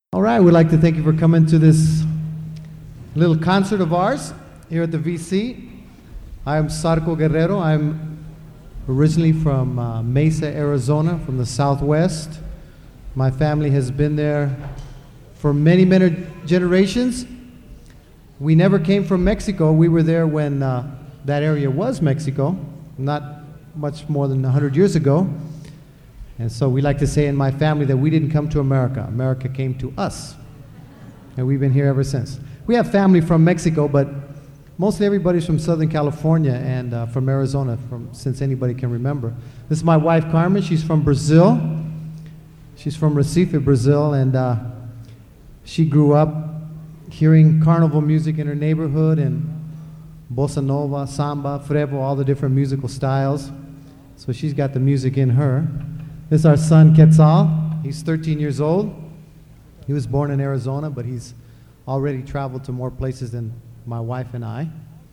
All right, we'd like to thank you for coming to this little concert of ours here at the VC. I'm Sarko Guerrero. I'm originally from Mesa, Arizona, from the Southwest. My family has been there for many, many generations. We never came from Mexico. We were there when that area was Mexico, not much more than 100 years ago. And so we like to say in my family that we didn't come to America. America came to us. And we've been here ever since. We have family from Mexico, but mostly everybody's from Southern California and from Arizona, since anybody can remember. This is my wife, Carmen. She's from Brazil. She's from Recife, Brazil, and she grew up hearing carnival music in her neighborhood and bossa nova, samba, frevo, all the different musical styles. So she's got the music in her. This is our son, Quetzal. He's 13 years old. He was born in Arizona, but he's already traveled to more places than my wife and I.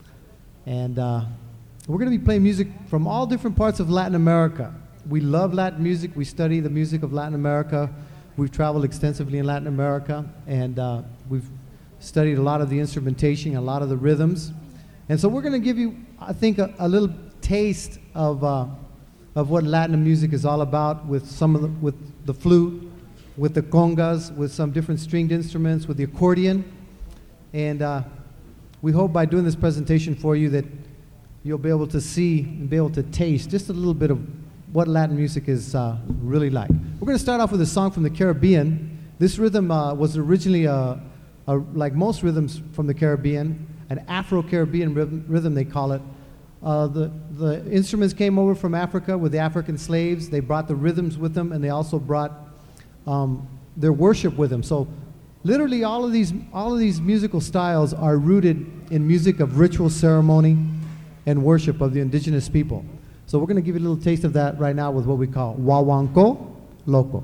And we're going to be playing music from all different parts of Latin America. We love Latin music. We study the music of Latin America. We've traveled extensively in Latin America, and we've studied a lot of the instrumentation, a lot of the rhythms. And so we're going to give you, I think, a little taste of what Latin music is all about, with with the flute, with the congas, with some different stringed instruments, with the accordion. And we hope by doing this presentation for you that you'll be able to see and be able to taste just a little bit of what Latin music is really like. We're going to start off with a song from the Caribbean. This rhythm was originally, like most rhythms from the Caribbean, an Afro-Caribbean rhythm they call it. The instruments came over from Africa with the African slaves. They brought the rhythms with them, and they also brought their worship with them. So literally all of these musical styles are rooted in music of ritual ceremony and worship of the indigenous people. So we're going to give you a little taste of that right now with what we call Wawanko Loco.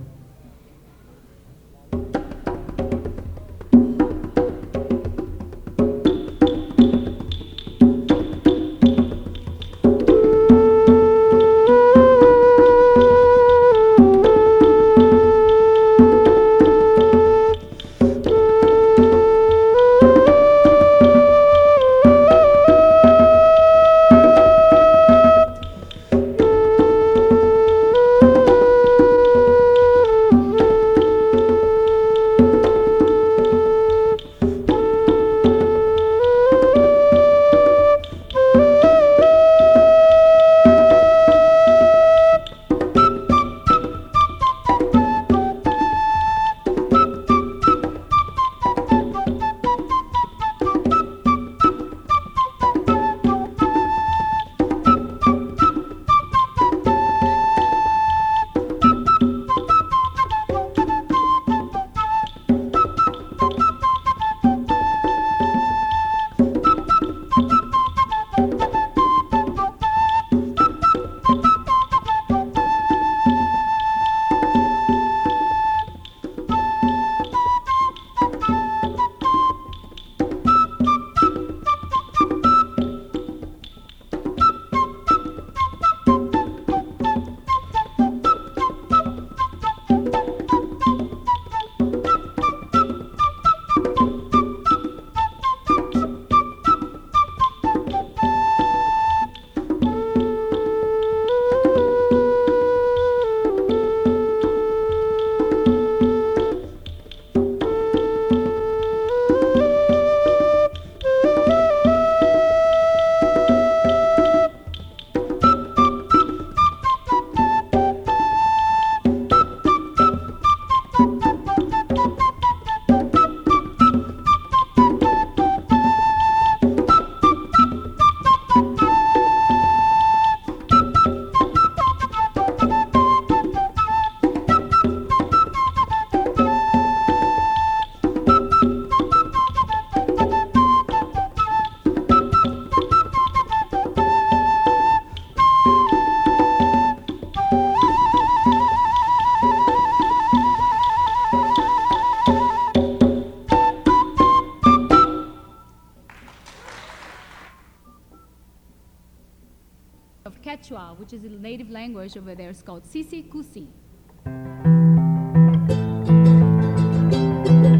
Quechua, which is the native language over there. It's called Sisi Kusi.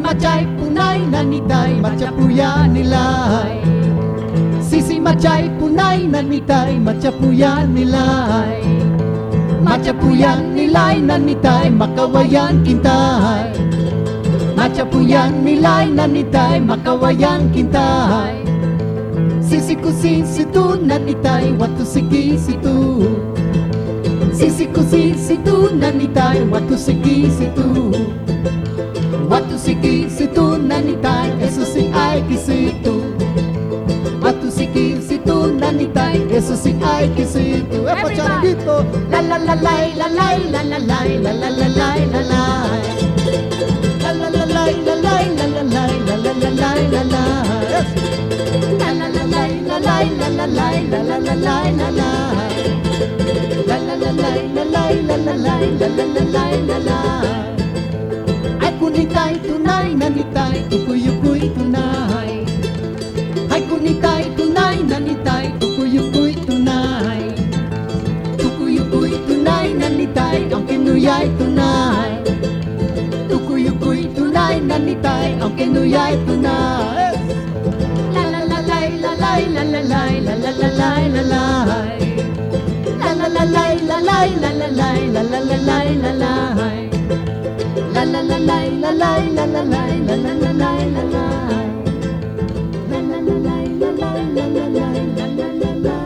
machay punay nanitay machapuyan nilay. Sisi machay punay nanitay machapuyan nilay. Machapuyan nilay nanitay makawayan kintay. Machapuyan nilay nanitay makawayan kintay. Sisi kusi situ nanitay watu siki situ. Sisi kusi situ nanitay watu siki situ. Watu siki situ nanitay eso si ay kisitu. Watu siki situ nanitay eso si ay kisitu. Epa charanguito. La la la la la la la la la la la la la la la. La la la la la la la la la la la la la la la. La la la la la la la la la la la la la la la. La la la la la la la la la la la la la la. Ay kunitay tunay nanitay tukuyukuy tunay. Ay kunitay tunay nanitay tukuyukuy tunay. Tukuyukuy tunay nanitay ang kinuyay tunay. Tukuyukuy tunay nanitay ang kinuyay tunay. La la la la la la la la la la la la la la la. La la la la la la la la la la la la la la la. La la la la la la la la la la la la la la la. La la la la la la la la la la la la la.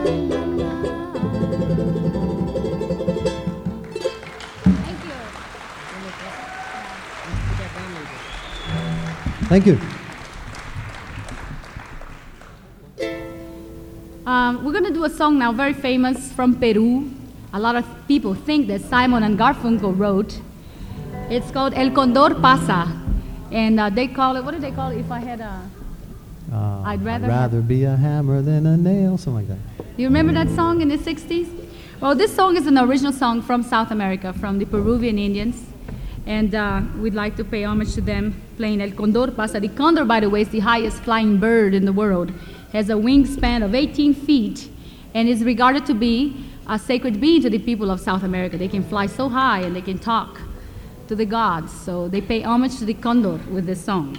Thank you. We're going to do a song now, very famous from Peru. A lot of people think that Simon and Garfunkel wrote. It's called El Condor Pasa. And they call it, what do they call it? If I had a... I'd rather be a hammer than a nail, something like that. Do you remember that song in the 60s? Well, this song is an original song from South America, from the Peruvian Indians. And we'd like to pay homage to them playing El Condor Pasa. The condor, by the way, is the highest flying bird in the world. Has a wingspan of 18 feet and is regarded to be a sacred being to the people of South America. They can fly so high and they can talk to the gods. So they pay homage to the condor with this song.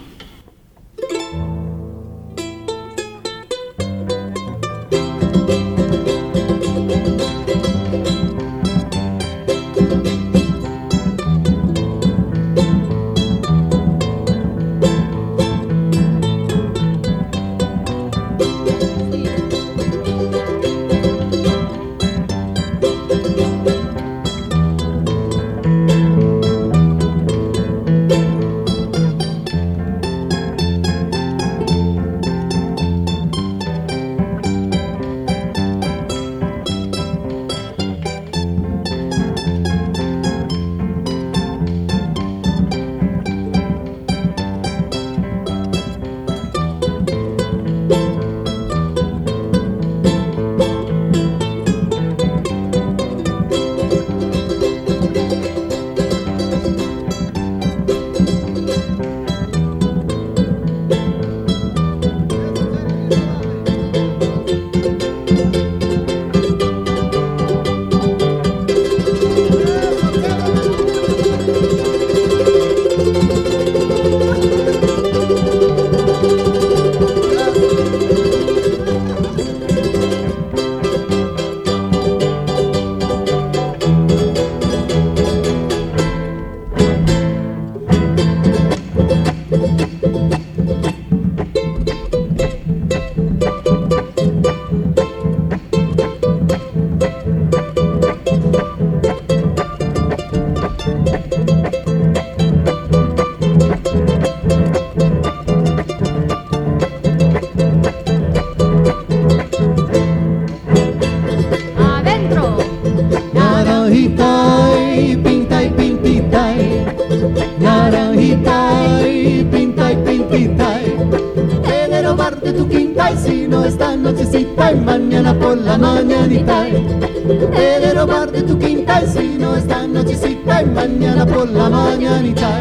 nochecita y mañana por la mañanita. He de robar de tu quinta y si no esta nochecita y mañana por la mañanita.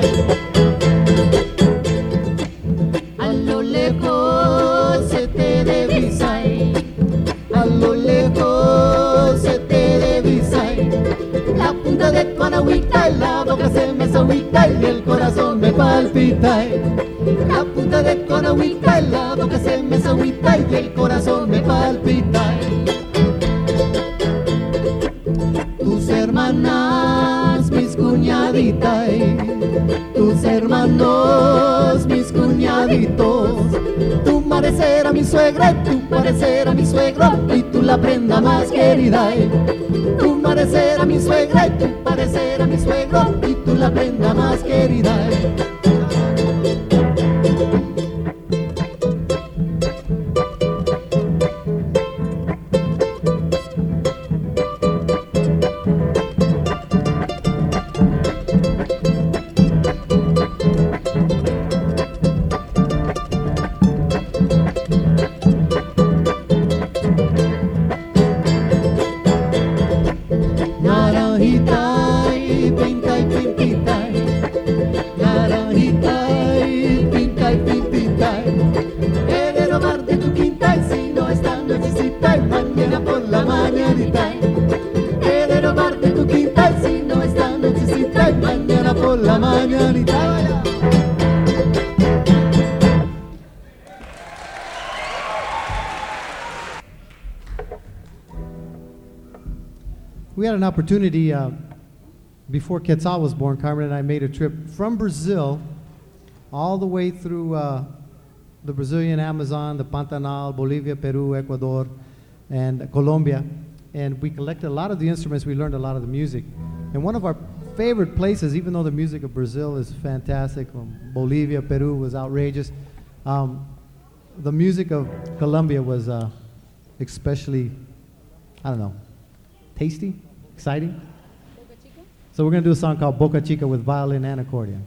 A lo lejos se te divisa, a lo lejos se te divisa la punta de tu anagüita y la boca se me agüita y el corazón me palpita. mañanita. La punta de tu agüita, la boca se me agüita y el corazón me palpita. Tus hermanas, mis cuñaditas, tus hermanos, mis cuñaditos. Tu madre será mi suegra, tu padre será mi suegro y tú la prenda más querida. Tu madre será mi suegra y tu padre será mi suegro y tú la prenda más querida. Naranjita y pinta y pintita, naranjita y pinta y pintita. He de robar de tu quinta y si no esta nochecita y mañana por la mañanita. He de robar de tu quinta y si no esta nochecita y mañana por la mañanita. We had an opportunity before Quetzal was born. Carmen and I made a trip from Brazil all the way through the Brazilian Amazon, the Pantanal, Bolivia, Peru, Ecuador, and Colombia. And we collected a lot of the instruments. We learned a lot of the music. And one of our favorite places, even though the music of Brazil is fantastic, Bolivia, Peru was outrageous, the music of Colombia was especially, I don't know, tasty, exciting. So we're going to do a song called Boca Chica with violin and accordion.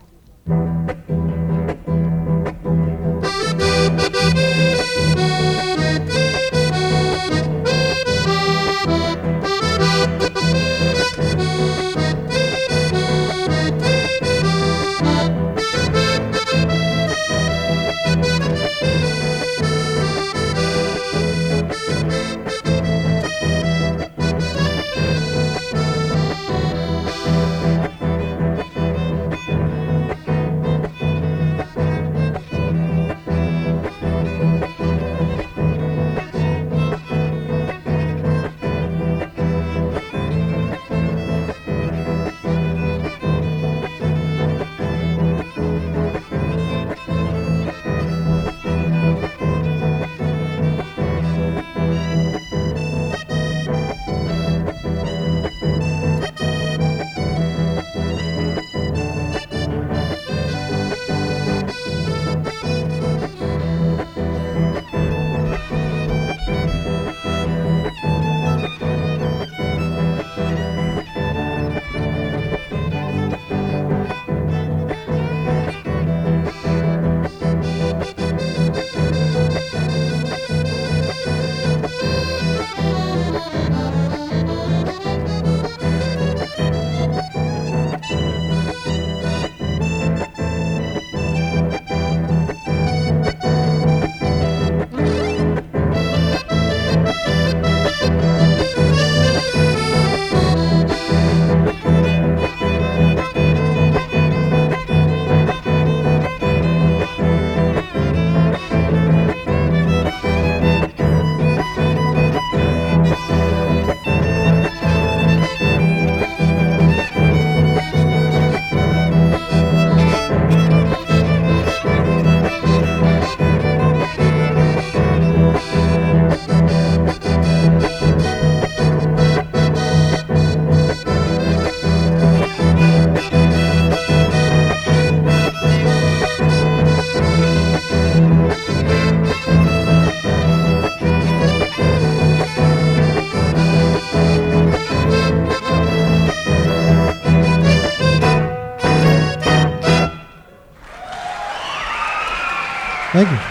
Thank you.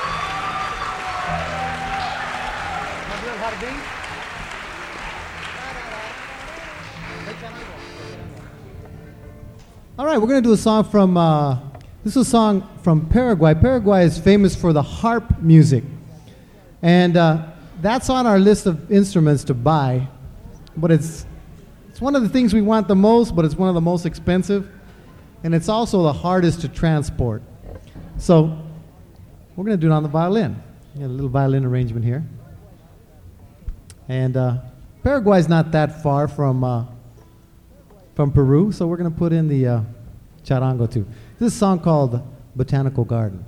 All right, we're going to do a song from, this is a song from Paraguay. Paraguay is famous for the harp music. And that's on our list of instruments to buy. But it's one of the things we want the most, but it's one of the most expensive. and it's also the hardest to transport. So we're going to do it on the violin. We got a little violin arrangement here. And Paraguay's not that far from Peru, so we're going to put in the charango too. This is a song called Botanical Garden.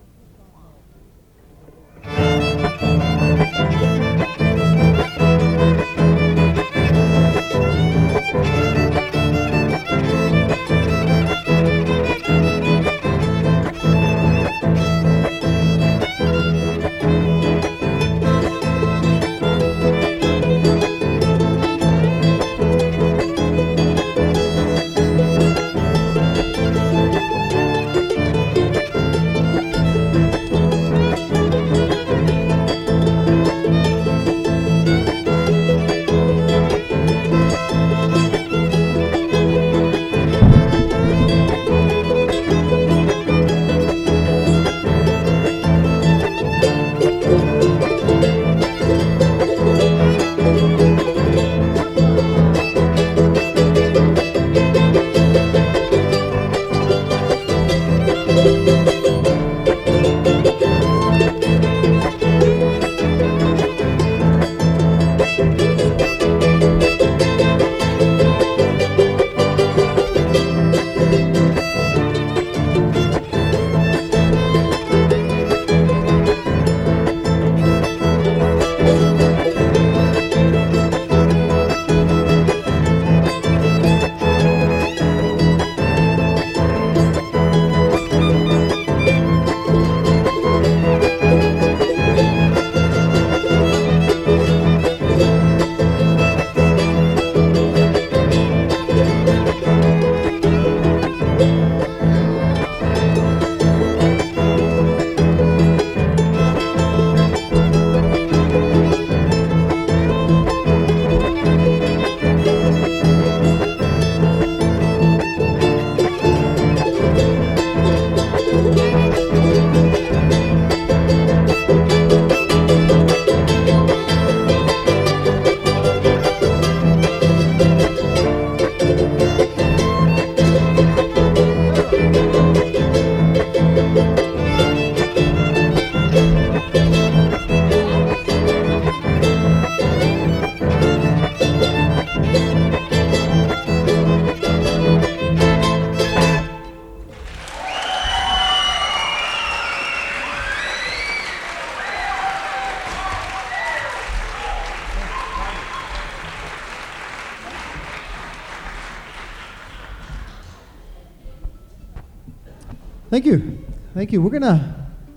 Thank you. Thank you. We're going to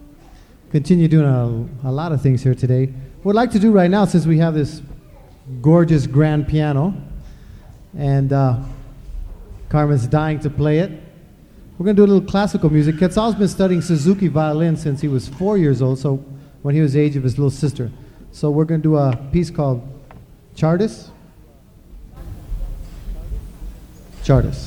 continue doing a lot of things here today. What I'd like to do right now, since we have this gorgeous grand piano, and Carmen's dying to play it, we're going to do a little classical music. Quetzal's been studying Suzuki violin since he was 4 years old, so when he was the age of his little sister. So we're going to do a piece called Chartis. Chartis.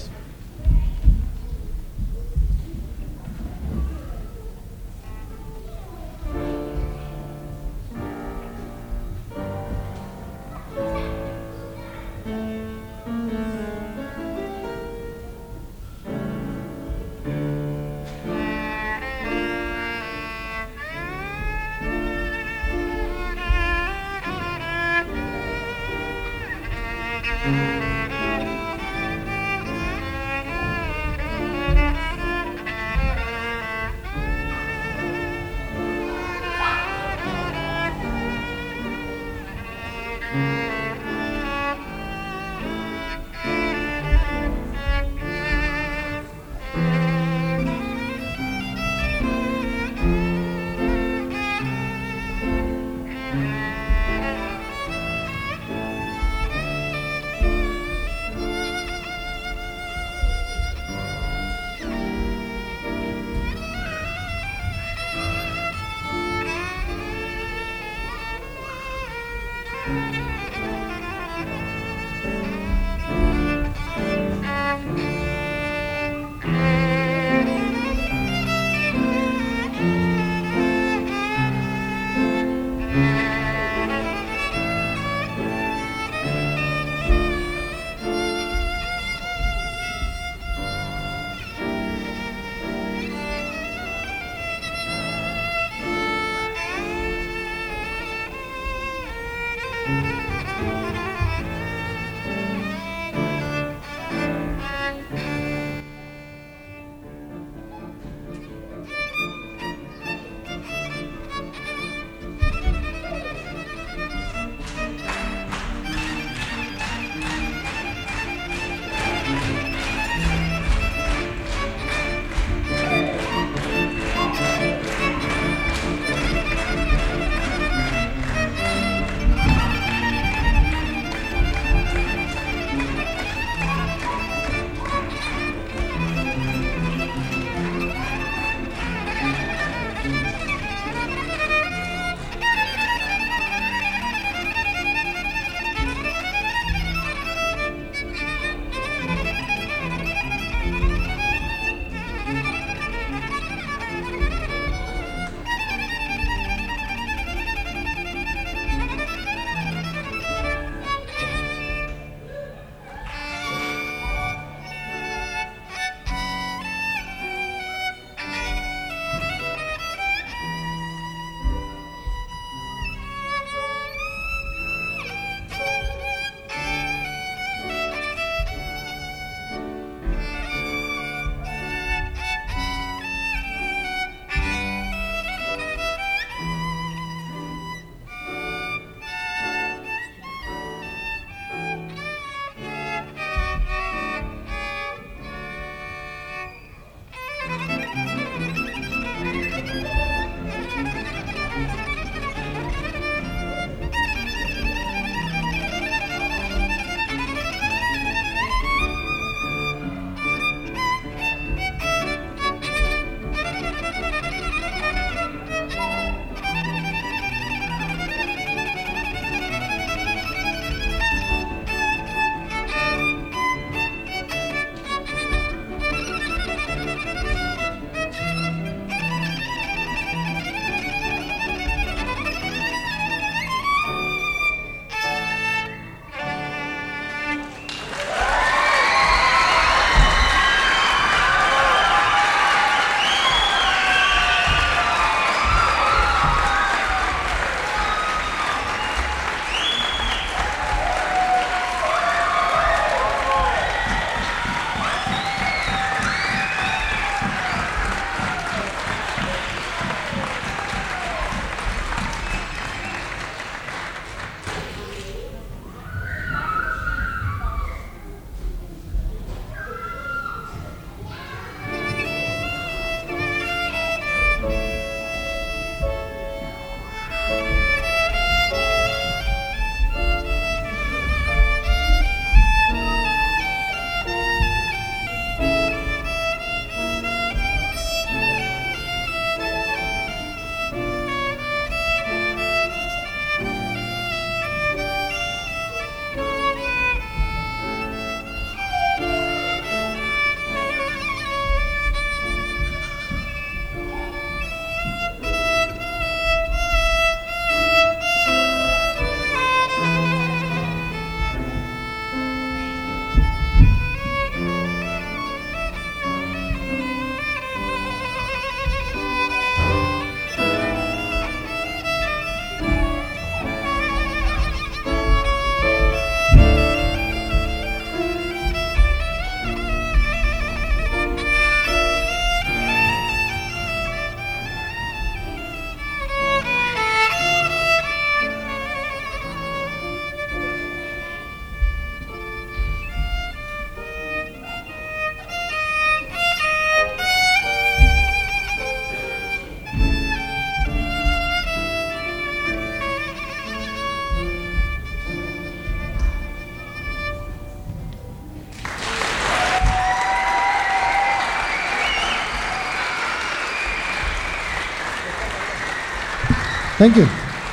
Thank you.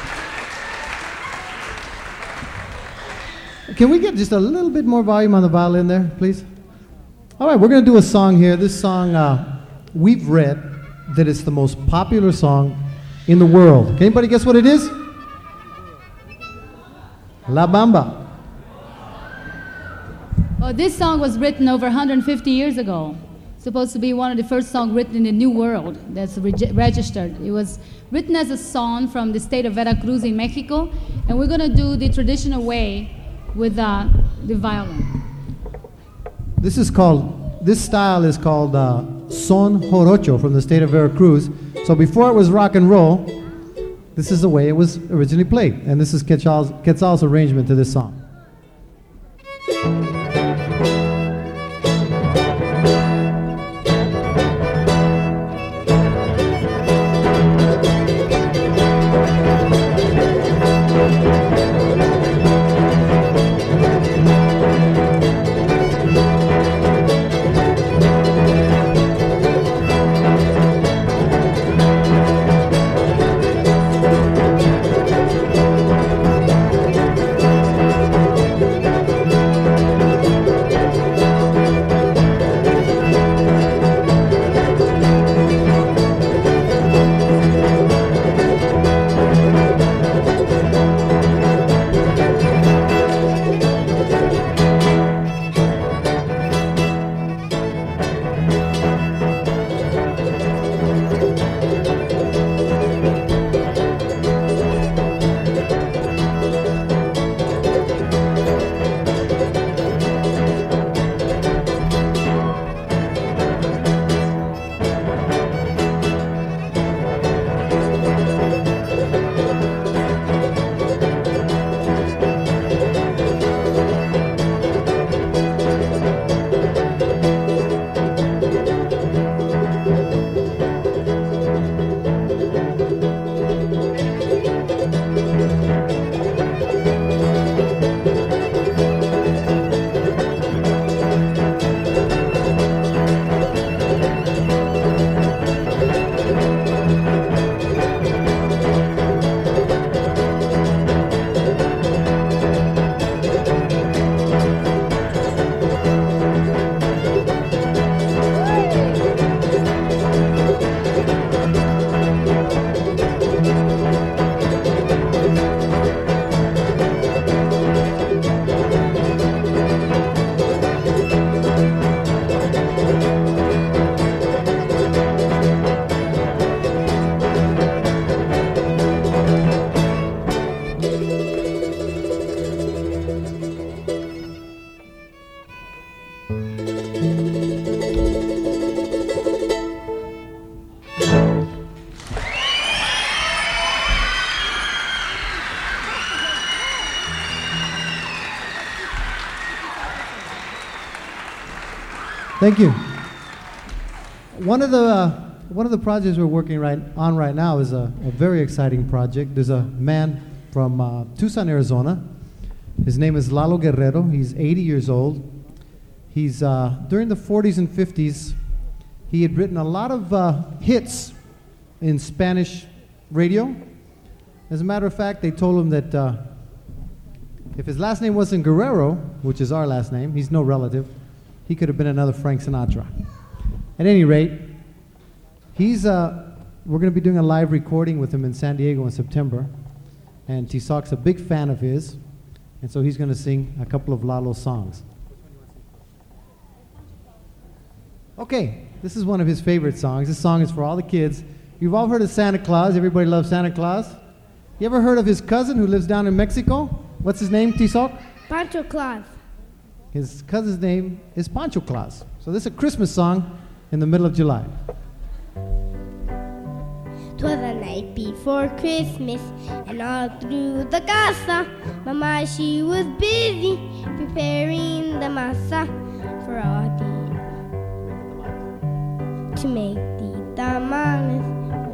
Can we get just a little bit more volume on the violin there, please? All right, we're going to do a song here. This song, we've read that it's the most popular song in the world. Can anybody guess what it is? La Bamba. Oh, this song was written over 150 years ago. Supposed to be one of the first songs written in the New World that's registered. It was written as a song from the state of Veracruz in Mexico, and we're going to do the traditional way with the violin. This style is called son jorocho from the state of Veracruz. So before it was rock and roll, this is the way it was originally played. And this is Quetzal's arrangement to this song. Thank you. One of the projects we're working on right now is a very exciting project. There's a man from Tucson, Arizona. His name is Lalo Guerrero. He's 80 years old. He's during the 40s and 50s, he had written a lot of hits in Spanish radio. As a matter of fact, they told him that if his last name wasn't Guerrero, which is our last name, he's no relative, he could have been another Frank Sinatra. At any rate, we're going to be doing a live recording with him in San Diego in September, and Tisoc's a big fan of his, and so he's going to sing a couple of Lalo songs. Okay, this is one of his favorite songs. This song is for all the kids. You've all heard of Santa Claus. Everybody loves Santa Claus. You ever heard of his cousin who lives down in Mexico? What's his name, Tisoc? Pancho Claus. His cousin's name is Pancho Claus. So this is a Christmas song in the middle of July. 'Twas the night before Christmas, and all through the casa, Mama, she was busy preparing the masa for all to make the tamales.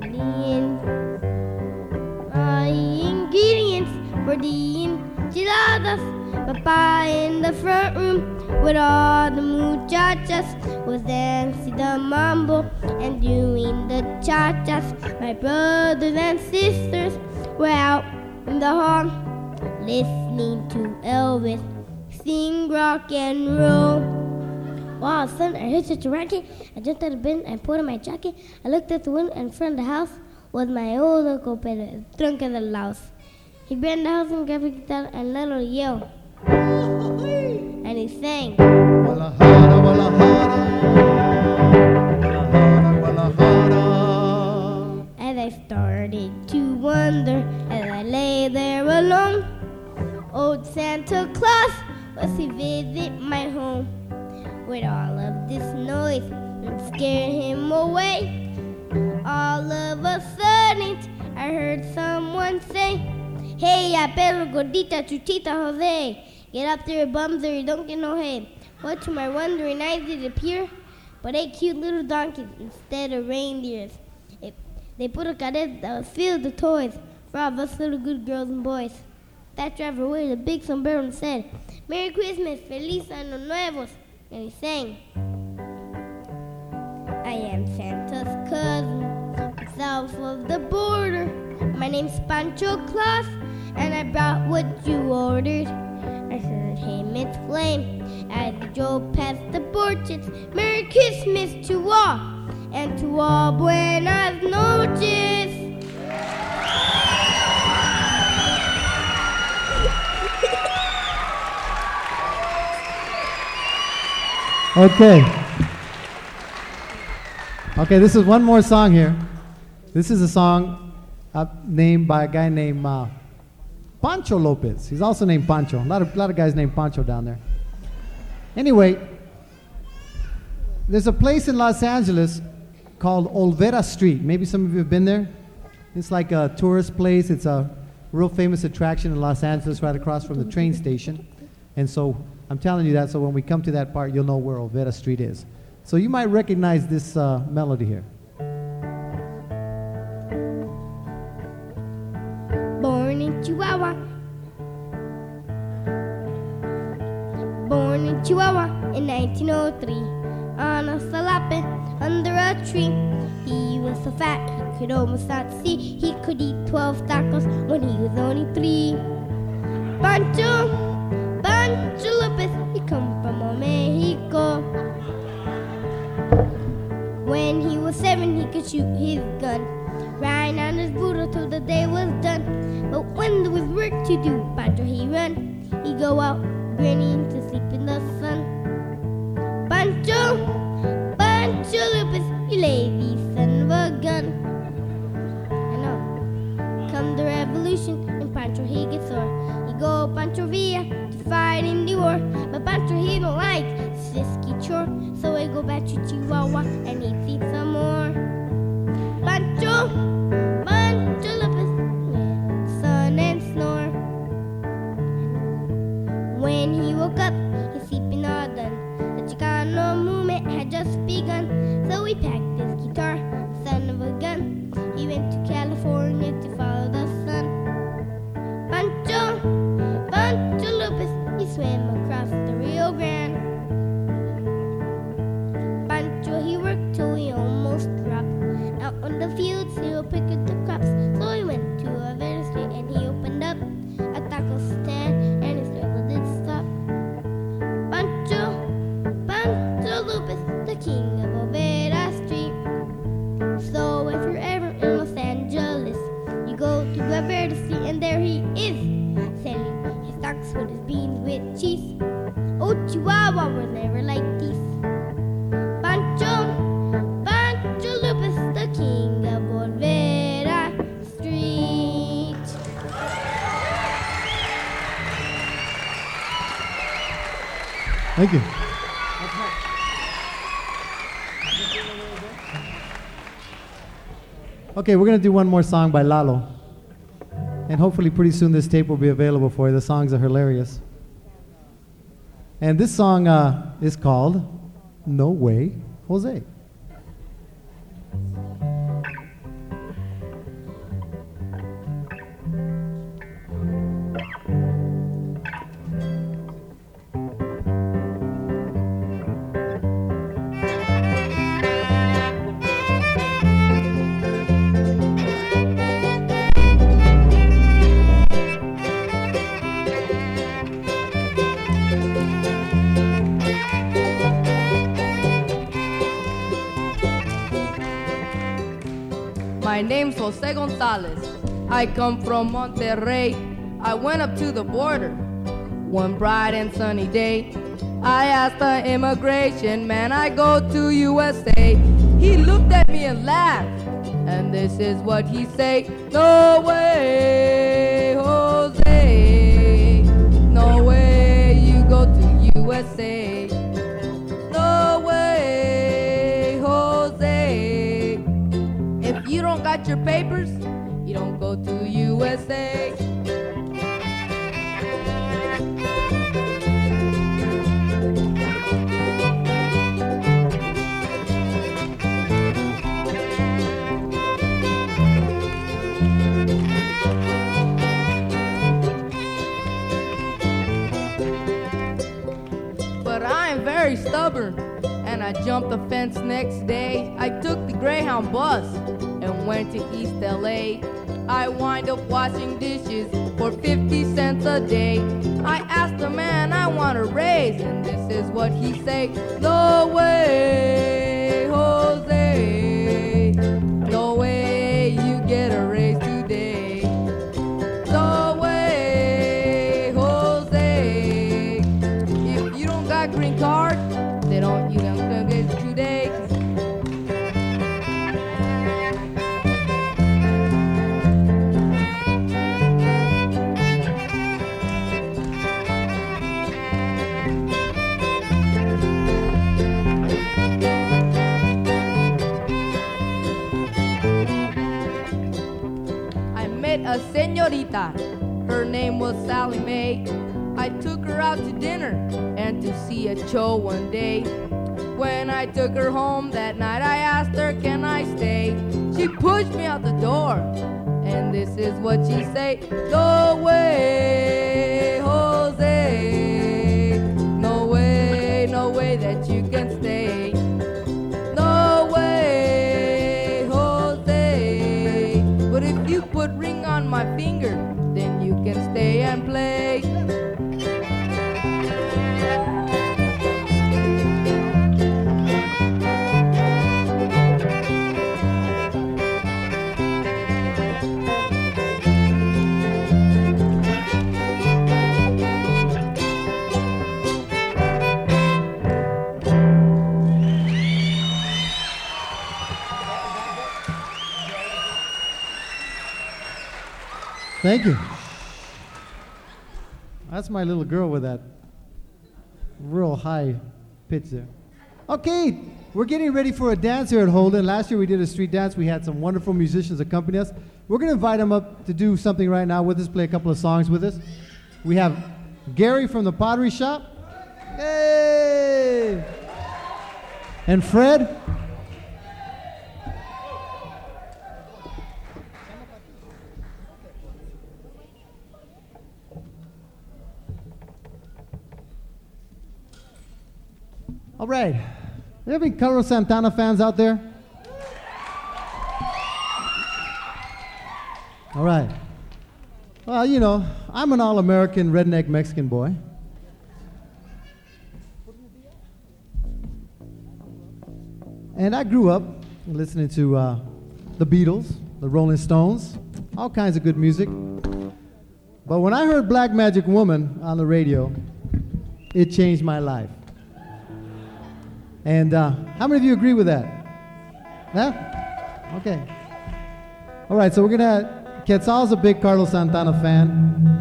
Ingredients for the enchiladas. Papa in the front room with all the muchachas was dancing the mambo and doing the cha-chas. My brothers and sisters We're out in the hall listening to Elvis sing rock and roll. All of a sudden, I heard such a racket. I jumped out of bed and put on my jacket. I looked at the window in front of the house was my old Uncle Pedro, drunk as a louse. He ran the house and grabbed a guitar and let her yell. And he sang. Walla hara, walla hara. Walla hara, walla hara. As I started to wonder, as I lay there alone, old Santa Claus was to visit my home. With all of this noise and scare him away, all of a sudden I heard someone say, "Hey, ya perro gordita chuchita Jose, get up there, bums, or you don't get no hay." What to my wondering eyes did appear but 8 cute little donkeys instead of reindeers. They put a carreta that was filled with toys for all of us little good girls and boys. That driver waved a big sombrero and said, "Merry Christmas, Feliz Año Nuevos," and he sang, "I am Santa's cousin, south of the border. My name's Pancho Claus, and I brought what you ordered." I heard him exclaim as he drove past the porches, "Merry Christmas to all, and to all buenas noches." Okay. Okay, this is one more song here. This is a song named by a guy named Pancho Lopez. He's also named Pancho. A lot of guys named Pancho down there. Anyway, there's a place in Los Angeles called Olvera Street. Maybe some of you have been there. It's like a tourist place. It's a real famous attraction in Los Angeles right across from the train station. And so I'm telling you that so when we come to that part, you'll know where Olvera Street is. So you might recognize this melody here. Born in Chihuahua. Born in Chihuahua in 1903. On a salape under a tree. He was so fat he could almost not see. He could eat 12 tacos when he was only 3. Pancho Lopez, he come from Mexico. When he was 7, he could shoot his gun. Riding on his burro till the day was done. But when there was work to do, Pancho he run. He go out grinning to sleep in the sun. Pancho Lopez, you lazy son of a gun. I know. Come the revolution, and Pancho he gets sore. He go Pancho Villa to fight in the war. But Pancho he don't like sisky chore. So he go back to Chihuahua and he eats some more. Pancho Lopez, sun and snore. When he woke up, his sleeping all done. The Chicano movement had just begun. So he packed his guitar, son of a gun. He went to California to follow the sun. Pancho Lopez, he swam across the Rio Grande. Pancho, he worked till he almost dropped. Out on the fields, he'll pick up the crops. So he went to a very street and he opened up a taco stand and his travel did stop. Pancho Lopez, the king of Olvera Street. So if you're ever in Los Angeles, you go to Olvera Street and there he is, selling his tacos with his beans with cheese. Oh, Chihuahua was never like this. Pancho Lopez, the king of Olvera Street. Thank you. Okay, we're going to do one more song by Lalo. And hopefully pretty soon this tape will be available for you. The songs are hilarious. And this song is called No Way, Jose. name's Jose Gonzalez. I come from Monterrey. I went up to the border one bright and sunny day. I asked the immigration man, I go to USA. He looked at me and laughed, and this is what he say: no way, Jose, no way you go to USA. No way, Jose. If you don't got your papers, you don't go to USA. But I am very stubborn, and I jumped the fence next day. I took the Greyhound bus and went to East LA. I wind up washing dishes for 50 cents a day. I asked the man I want a raise, and this is what he say: no way, Jose, no way you get a raise today. No way, Jose. If you don't got green card, you don't get it today. A señorita, her name was Sally Mae. I took her out to dinner and to see a show one day. When I took her home that night, I asked her, can I stay? She pushed me out the door, and this is what she say: no way, Jose, no way that you can stay. No way, Jose, but if you put ring on my finger, then you can stay and play. Thank you. That's my little girl with that real high pitch there. Okay, we're getting ready for a dance here at Holden. Last year we did a street dance. We had some wonderful musicians accompany us. We're going to invite them up to do something right now with us, play a couple of songs with us. We have Gary from the Pottery Shop. Yay! And Fred. All right. There any Carlos Santana fans out there? All right. Well, you know, I'm an all-American redneck Mexican boy. And I grew up listening to the Beatles, the Rolling Stones, all kinds of good music. But when I heard Black Magic Woman on the radio, it changed my life. And how many of you agree with that? Yeah? Okay. All right, so we're going to, Quetzal's a big Carlos Santana fan.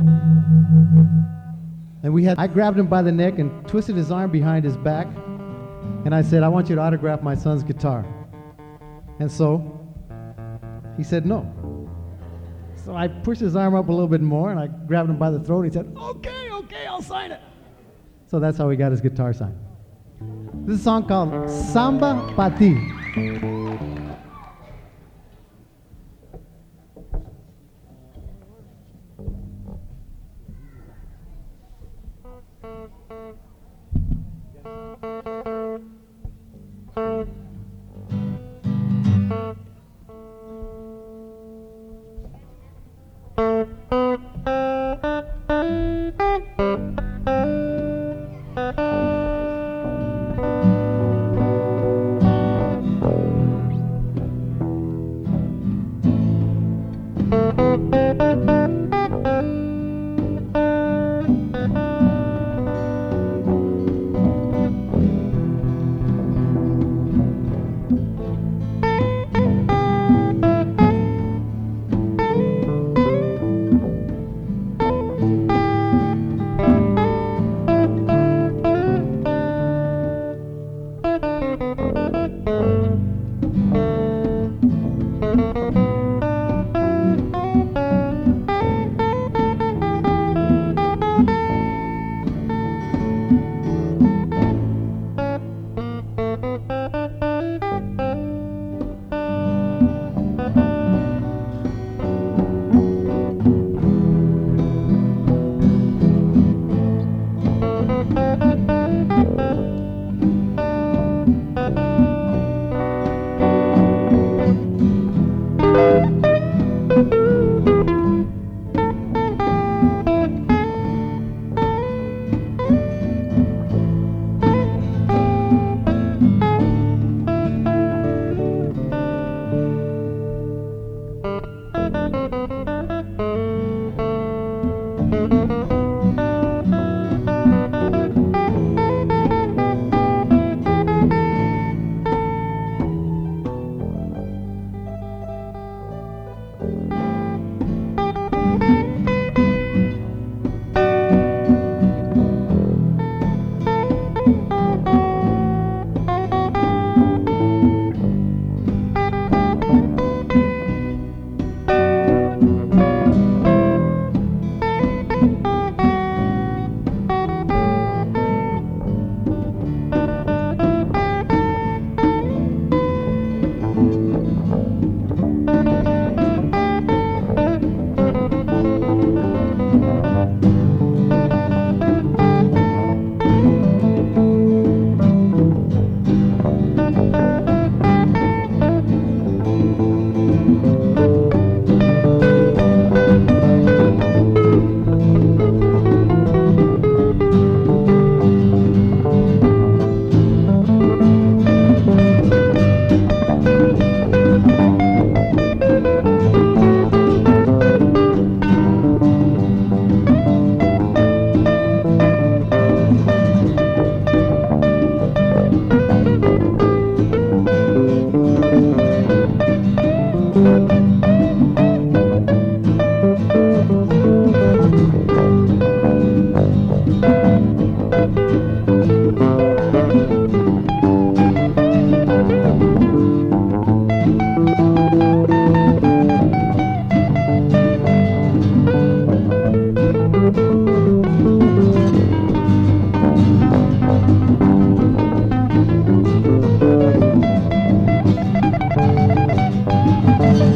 And I grabbed him by the neck and twisted his arm behind his back. And I said, I want you to autograph my son's guitar. And so he said no. So I pushed his arm up a little bit more and I grabbed him by the throat. And he said, okay, I'll sign it. So that's how he got his guitar signed. This is a song called Samba Pa Ti.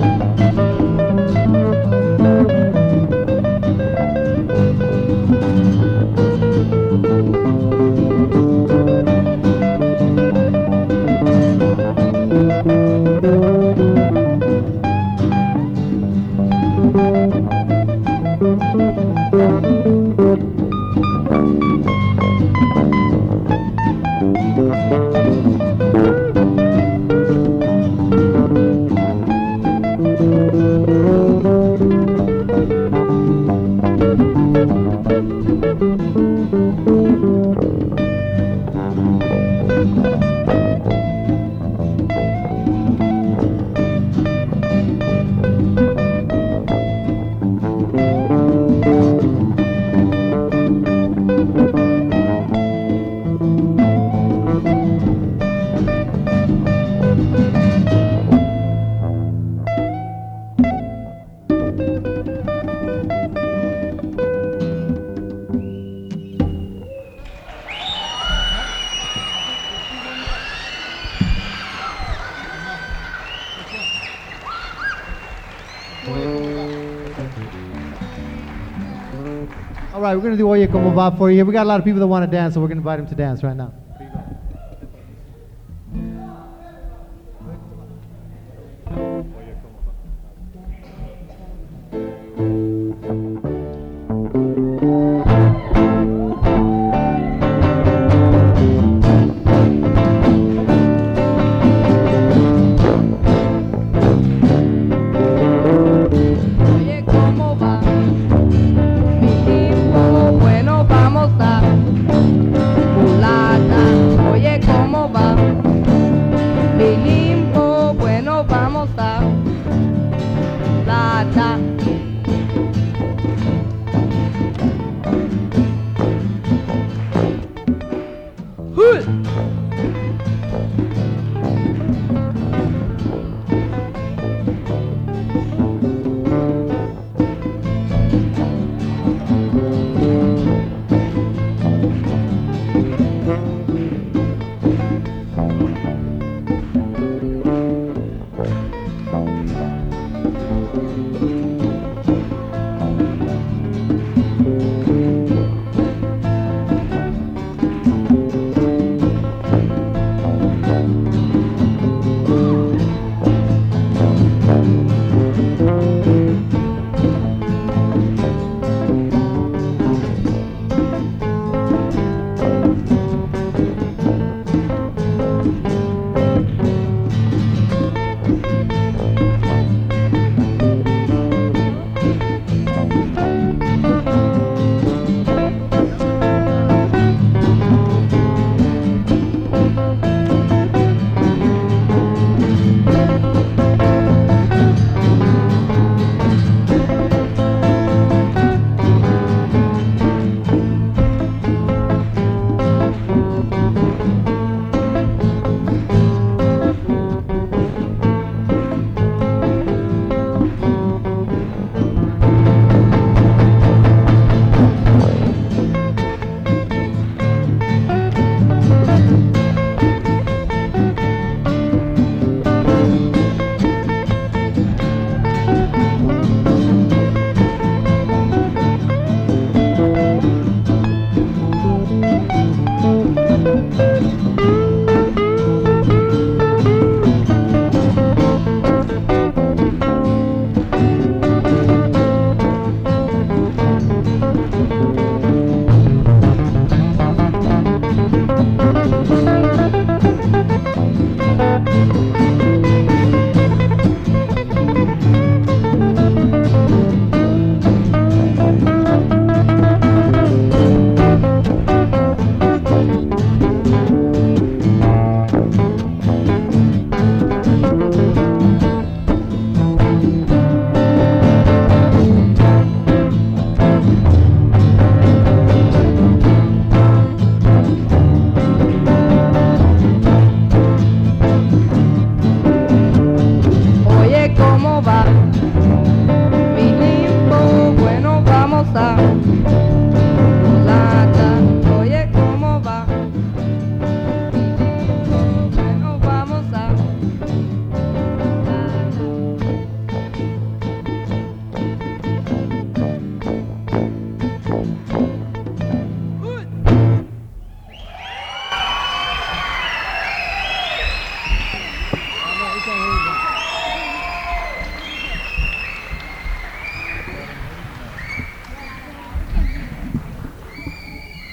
All right, we're going to do Oye Como Va for you. We got a lot of people that want to dance, so we're going to invite them to dance right now. Oye, ¿cómo va? Mi hijo, bueno, vamos a mulata.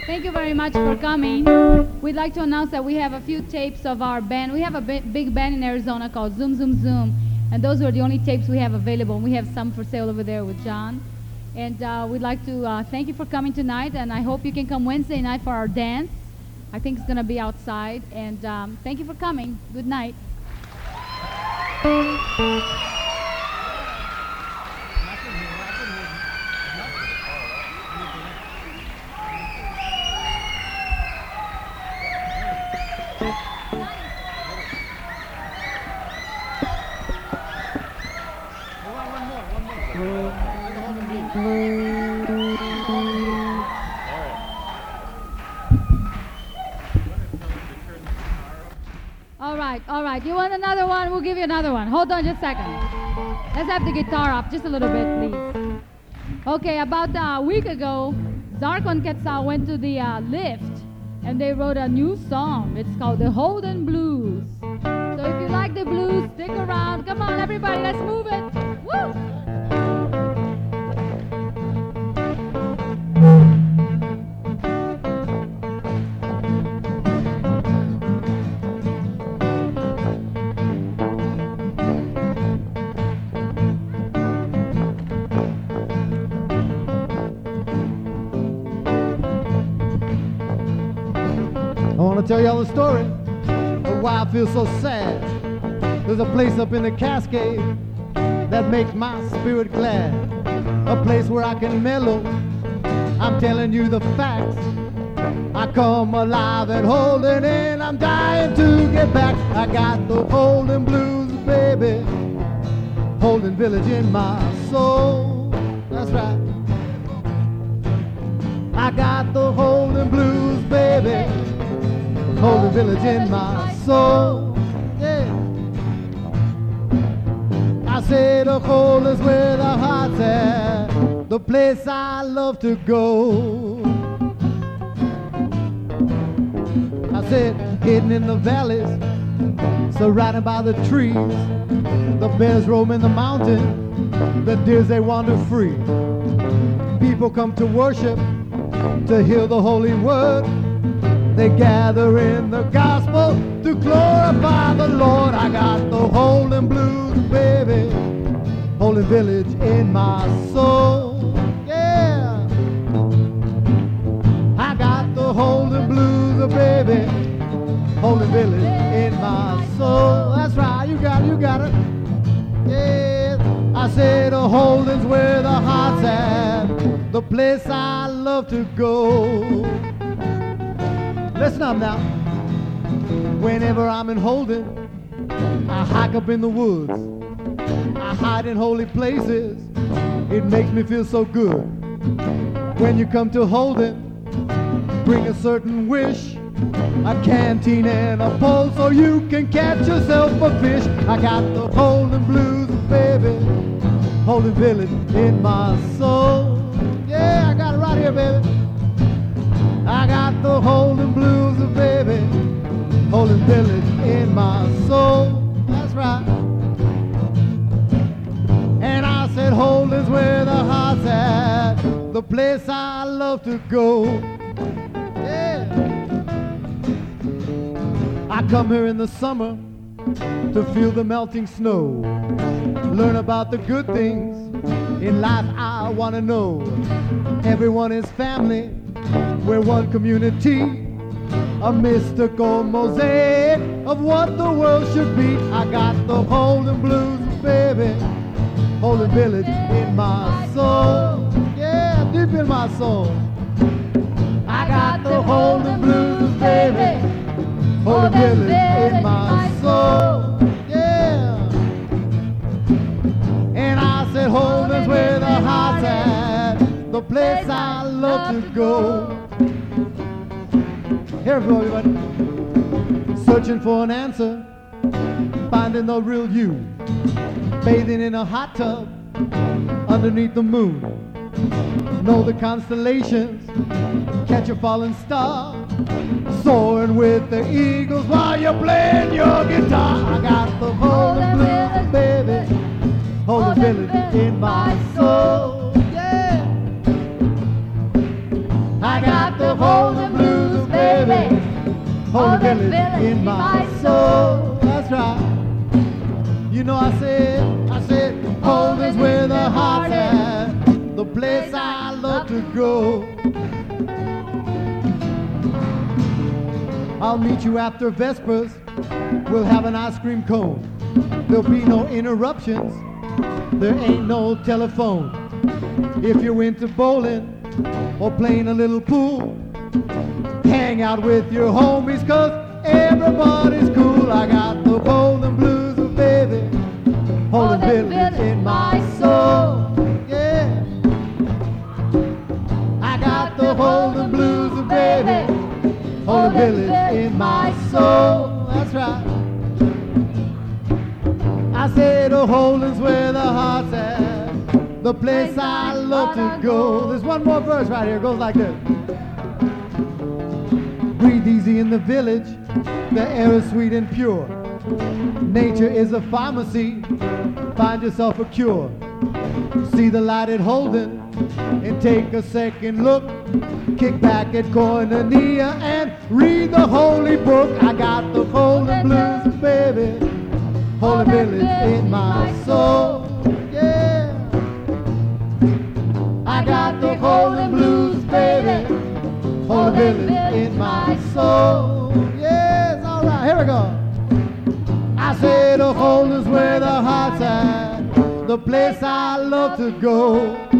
Thank you very much for coming. We'd like to announce that we have a few tapes of our band. We have a big band in Arizona called Zoom Zoom Zoom, and those are the only tapes we have available. We have some for sale over there with John. And we'd like to thank you for coming tonight, and I hope you can come Wednesday night for our dance. I think it's going to be outside. And thank you for coming. Good night. All right. You want another one? We'll give you another one. Hold on just a second. Let's have the guitar up just a little bit, please. Okay, about a week ago, Zarkon Quetzal went to the lift, and they wrote a new song. It's called The Holden Blues. So if you like the blues, stick around. Come on, everybody, let's move it. Woo! I want to tell y'all a story of why I feel so sad. There's a place up in the Cascade that makes my spirit glad. A place where I can mellow. I'm telling you the facts. I come alive and holding in. I'm dying to get back. I got the Holden blues, baby. Holden Village in my soul. That's right. I got the Holden blues, baby. Holden Village in my soul. Yeah. I say the hole is where the heart's at, the place I love to go. I said hidden in the valleys, surrounded by the trees, the bears roam in the mountain, the deers they wander free. People come to worship, to hear the holy word. They gather in the gospel to glorify the Lord. I got the Holden blues, baby, Holden Village in my soul. Yeah, I got the Holden blues, baby, Holden Village in my soul. That's right, you got it. Yeah, I say the Holden's where the heart's at, the place I love to go. Listen up now. Whenever I'm in Holden, I hike up in the woods. I hide in holy places. It makes me feel so good. When you come to Holden, bring a certain wish, a canteen and a pole so you can catch yourself a fish. I got the Holden blues, baby, Holden Village in my soul. Yeah, I got it right here, baby. I got the Holden blues, baby, Holden Village in my soul. That's right. And I said Holden's where the heart's at, the place I love to go. Yeah. I come here in the summer to feel the melting snow, learn about the good things in life I want to know. Everyone is family, we're one community, a mystical mosaic of what the world should be. I got the Holden blues, baby, Holden Village in my soul. Yeah, deep in my soul. I got the Holden blues, baby, Holden Village in my soul. Yeah. And I said Holden's where the heart's at, the place I love to go. Here we go, everybody. Searching for an answer, finding the real you, bathing in a hot tub underneath the moon. Know the constellations, catch a falling star, soaring with the eagles while you're playing your guitar. I got the Holden blues, baby, Holden Village in my soul. Yeah, I got the Holden blues, baby. Holden village in my soul. That's right. You know I said, Holden's where the heart's at, the place I love to go. I'll meet you after Vespers, we'll have an ice cream cone. There'll be no interruptions, there ain't no telephone. If you're into bowling or playing a little pool, hang out with your homies, 'cause everybody's cool. I got the Holden blues, baby, Holden village in my soul. Yeah, I got the Holden blues, baby, Holden village in my soul. That's right. I said, oh, Holden's where the heart's at, the place I love to go. There's one more verse right here, it goes like this. Breathe easy in the village, the air is sweet and pure. Nature is a pharmacy, find yourself a cure. See the light at Holden and take a second look. Kick back at Koinonia and read the holy book. I got the Holden blues, baby, Holden village in my soul. Yeah, I got the Holden blues, baby, Holden village in my soul. Yes, all right, here we go. I said, oh, Holden's where the heart's at, the place I love to go.